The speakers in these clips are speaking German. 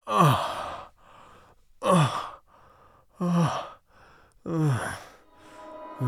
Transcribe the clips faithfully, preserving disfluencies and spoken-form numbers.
Oh. Oh. Oh. Oh. Oh.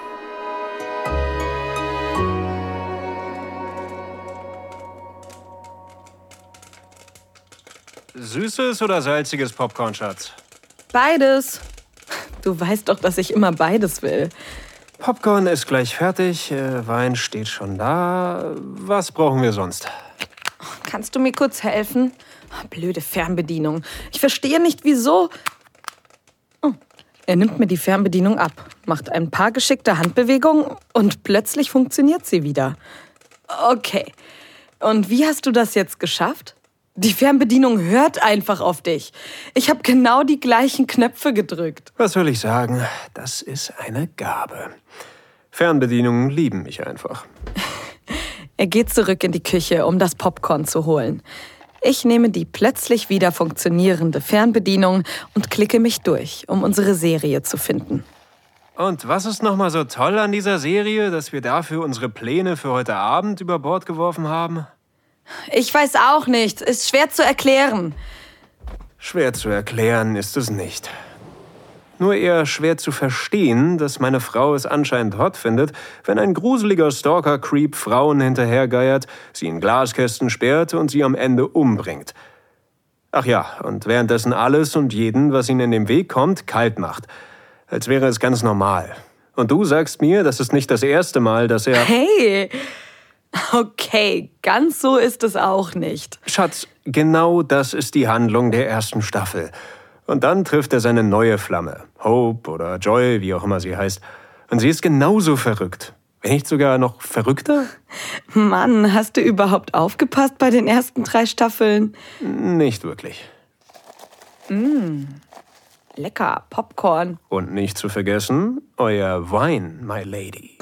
Süßes oder salziges Popcorn, Schatz? Beides. Du weißt doch, dass ich immer beides will. Popcorn ist gleich fertig, äh, Wein steht schon da. Was brauchen wir sonst? Kannst du mir kurz helfen? Blöde Fernbedienung. Ich verstehe nicht, wieso. Oh. Er nimmt mir die Fernbedienung ab, macht ein paar geschickte Handbewegungen und plötzlich funktioniert sie wieder. Okay. Und wie hast du das jetzt geschafft? Die Fernbedienung hört einfach auf dich. Ich habe genau die gleichen Knöpfe gedrückt. Was soll ich sagen? Das ist eine Gabe. Fernbedienungen lieben mich einfach. Er geht zurück in die Küche, um das Popcorn zu holen. Ich nehme die plötzlich wieder funktionierende Fernbedienung und klicke mich durch, um unsere Serie zu finden. Und was ist nochmal so toll an dieser Serie, dass wir dafür unsere Pläne für heute Abend über Bord geworfen haben? Ich weiß auch nicht. Ist schwer zu erklären. Schwer zu erklären ist es nicht. Nur eher schwer zu verstehen, dass meine Frau es anscheinend hot findet, wenn ein gruseliger Stalker-Creep Frauen hinterhergeiert, sie in Glaskästen sperrt und sie am Ende umbringt. Ach ja, und währenddessen alles und jeden, was ihnen in den Weg kommt, kalt macht. Als wäre es ganz normal. Und du sagst mir, das ist nicht das erste Mal, dass er... Hey! Okay, ganz so ist es auch nicht. Schatz, genau das ist die Handlung der ersten Staffel. Und dann trifft er seine neue Flamme. Hope oder Joy, wie auch immer sie heißt. Und sie ist genauso verrückt. Wenn nicht sogar noch verrückter? Mann, hast du überhaupt aufgepasst bei den ersten drei Staffeln? Nicht wirklich. Mmh, lecker, Popcorn. Und nicht zu vergessen, euer Wein, my lady.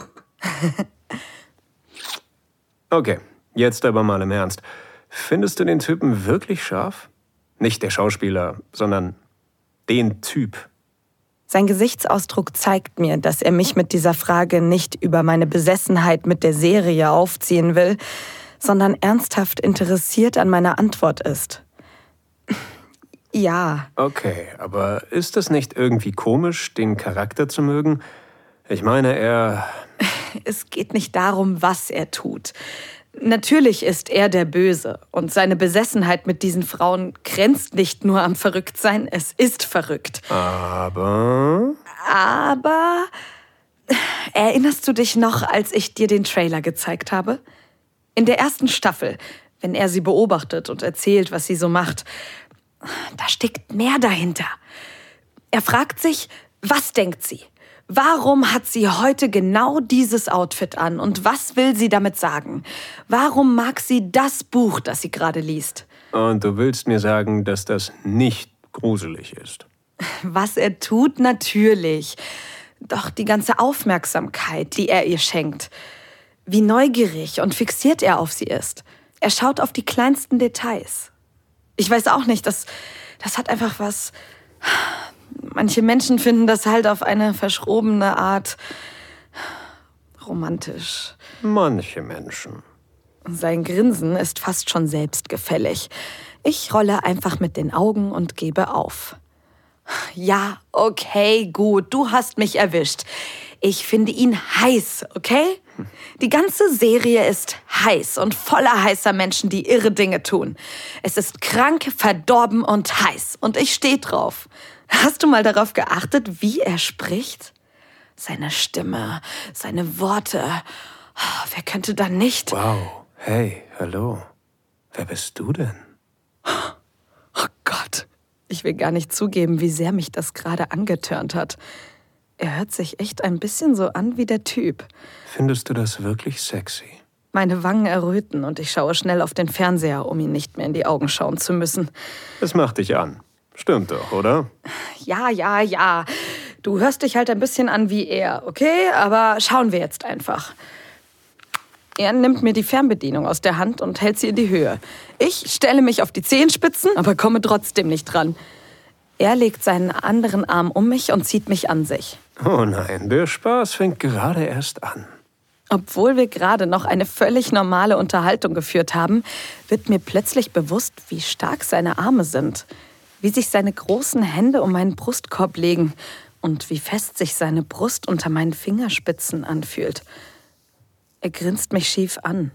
Okay, jetzt aber mal im Ernst. Findest du den Typen wirklich scharf? Nicht der Schauspieler, sondern den Typ. Sein Gesichtsausdruck zeigt mir, dass er mich mit dieser Frage nicht über meine Besessenheit mit der Serie aufziehen will, sondern ernsthaft interessiert an meiner Antwort ist. Ja. Okay, aber ist es nicht irgendwie komisch, den Charakter zu mögen? Ich meine, er... Es geht nicht darum, was er tut. Natürlich ist er der Böse und seine Besessenheit mit diesen Frauen grenzt nicht nur am Verrücktsein, es ist verrückt. Aber... Aber... Erinnerst du dich noch, als ich dir den Trailer gezeigt habe? In der ersten Staffel, wenn er sie beobachtet und erzählt, was sie so macht, da steckt mehr dahinter. Er fragt sich, was denkt sie? Warum hat sie heute genau dieses Outfit an und was will sie damit sagen? Warum mag sie das Buch, das sie gerade liest? Und du willst mir sagen, dass das nicht gruselig ist? Was er tut, natürlich. Doch die ganze Aufmerksamkeit, die er ihr schenkt. Wie neugierig und fixiert er auf sie ist. Er schaut auf die kleinsten Details. Ich weiß auch nicht, das, das hat einfach was... Manche Menschen finden das halt auf eine verschrobene Art romantisch. Manche Menschen. Sein Grinsen ist fast schon selbstgefällig. Ich rolle einfach mit den Augen und gebe auf. Ja, okay, gut, du hast mich erwischt. Ich finde ihn heiß, okay? Die ganze Serie ist heiß und voller heißer Menschen, die irre Dinge tun. Es ist krank, verdorben und heiß. Und ich stehe drauf. Hast du mal darauf geachtet, wie er spricht? Seine Stimme, seine Worte. Wer könnte da nicht... Wow, hey, hallo. Wer bist du denn? Oh Gott. Ich will gar nicht zugeben, wie sehr mich das gerade angetörnt hat. Er hört sich echt ein bisschen so an wie der Typ. Findest du das wirklich sexy? Meine Wangen erröten und ich schaue schnell auf den Fernseher, um ihn nicht mehr in die Augen schauen zu müssen. Es macht dich an. Stimmt doch, oder? Ja, ja, ja. Du hörst dich halt ein bisschen an wie er, okay? Aber schauen wir jetzt einfach. Er nimmt mir die Fernbedienung aus der Hand und hält sie in die Höhe. Ich stelle mich auf die Zehenspitzen, aber komme trotzdem nicht dran. Er legt seinen anderen Arm um mich und zieht mich an sich. Oh nein, der Spaß fängt gerade erst an. Obwohl wir gerade noch eine völlig normale Unterhaltung geführt haben, wird mir plötzlich bewusst, wie stark seine Arme sind, wie sich seine großen Hände um meinen Brustkorb legen und wie fest sich seine Brust unter meinen Fingerspitzen anfühlt. Er grinst mich schief an.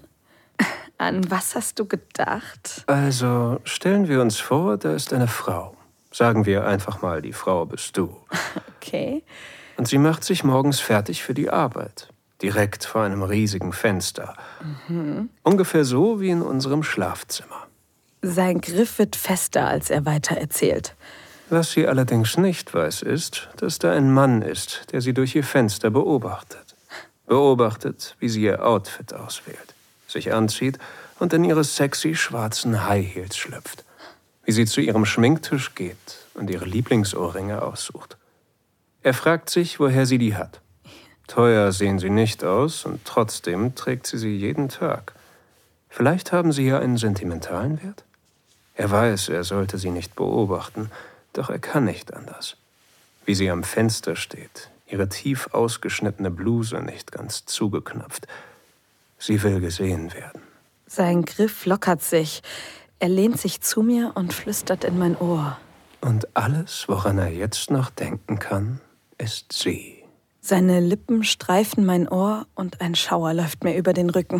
An was hast du gedacht? Also, stellen wir uns vor, da ist eine Frau. Sagen wir einfach mal, die Frau bist du. Okay. Und sie macht sich morgens fertig für die Arbeit. Direkt vor einem riesigen Fenster. Mhm. Ungefähr so wie in unserem Schlafzimmer. Sein Griff wird fester, als er weiter erzählt. Was sie allerdings nicht weiß, ist, dass da ein Mann ist, der sie durch ihr Fenster beobachtet. Beobachtet, wie sie ihr Outfit auswählt, sich anzieht und in ihre sexy schwarzen High Heels schlüpft. Wie sie zu ihrem Schminktisch geht und ihre Lieblingsohrringe aussucht. Er fragt sich, woher sie die hat. Teuer sehen sie nicht aus und trotzdem trägt sie sie jeden Tag. Vielleicht haben sie ja einen sentimentalen Wert? Er weiß, er sollte sie nicht beobachten, doch er kann nicht anders. Wie sie am Fenster steht, ihre tief ausgeschnittene Bluse nicht ganz zugeknöpft. Sie will gesehen werden. Sein Griff lockert sich. Er lehnt sich zu mir und flüstert in mein Ohr. Und alles, woran er jetzt noch denken kann, ist sie. Seine Lippen streifen mein Ohr und ein Schauer läuft mir über den Rücken.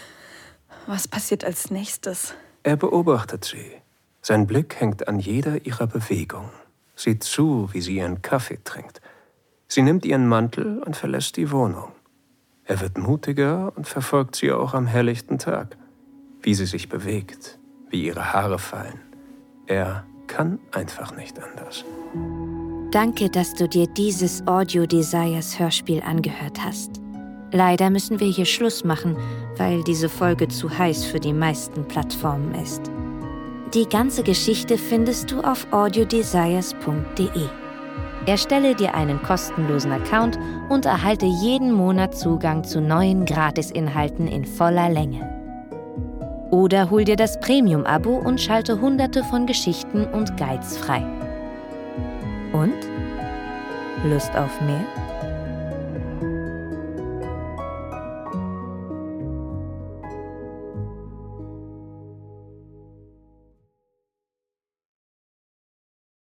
Was passiert als nächstes? Er beobachtet sie. Sein Blick hängt an jeder ihrer Bewegung. Sieht zu, wie sie ihren Kaffee trinkt. Sie nimmt ihren Mantel und verlässt die Wohnung. Er wird mutiger und verfolgt sie auch am helllichten Tag. Wie sie sich bewegt, wie ihre Haare fallen. Er kann einfach nicht anders. Danke, dass du dir dieses Audio Desires Hörspiel angehört hast. Leider müssen wir hier Schluss machen, weil diese Folge zu heiß für die meisten Plattformen ist. Die ganze Geschichte findest du auf audiodesires punkt de. Erstelle dir einen kostenlosen Account und erhalte jeden Monat Zugang zu neuen Gratisinhalten in voller Länge. Oder hol dir das Premium-Abo und schalte hunderte von Geschichten und Guides frei. Und? Lust auf mehr?